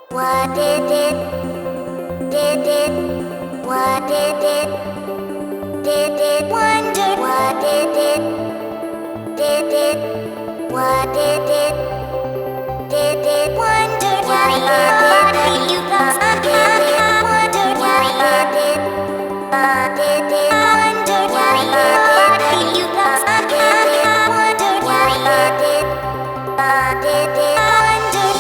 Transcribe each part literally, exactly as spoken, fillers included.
What did it? Did it? What did it? Did it? Wonder what did it? Did it? What did it? Did it? Wonder why did it? You got did it? Wonder why did it? Uh, did it? Wonder why did it? You got did it? Wonder why did it? Uh, did it? Wonder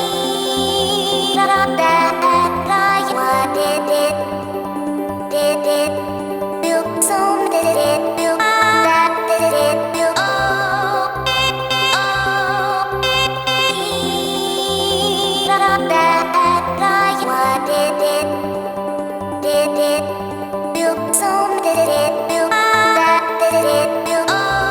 that guy. What did it? Did it? Built some did it? Built that did it? Built oh oh that guy. What did it? Did it? Built some did it? Built that did it? Built oh oh.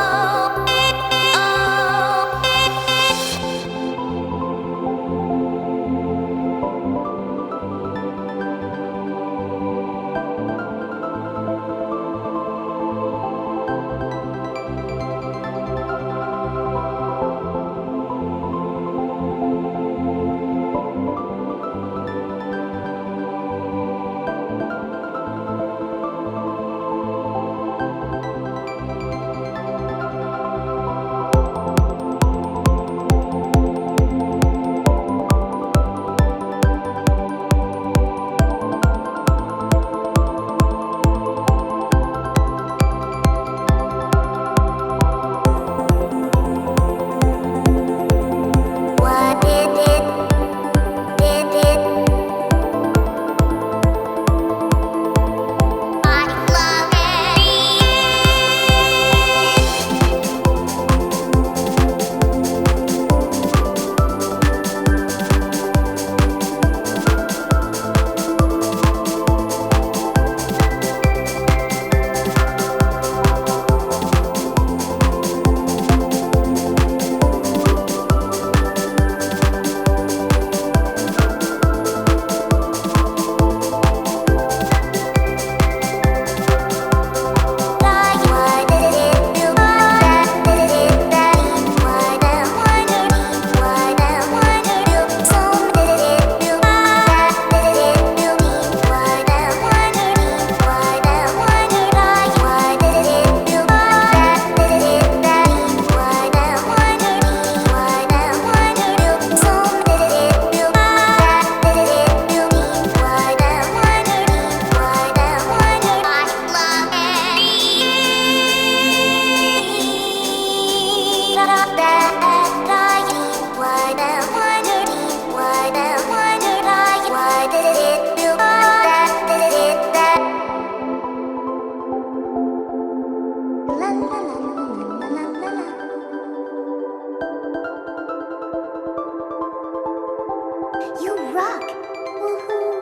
You rock! Woohoo!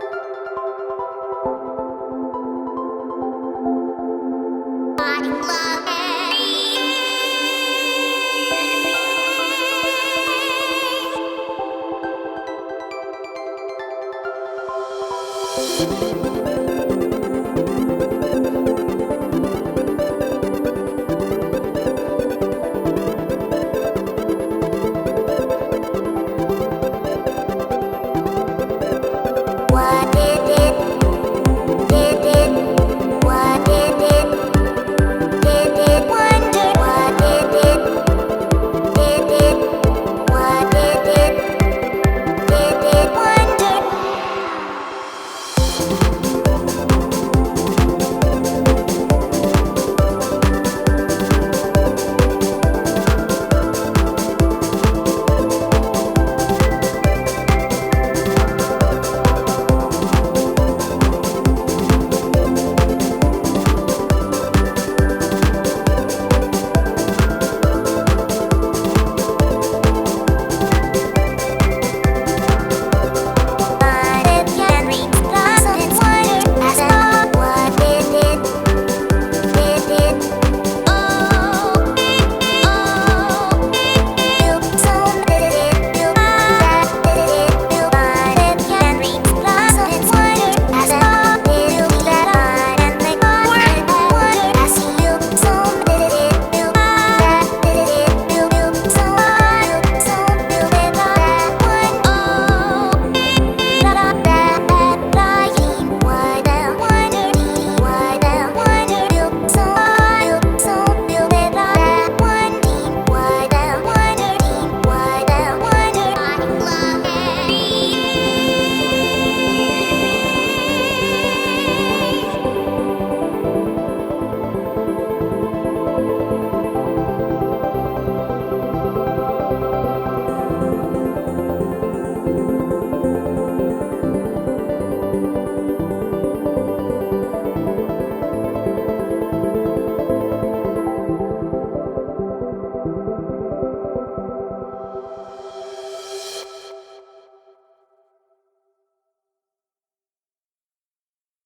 Body love.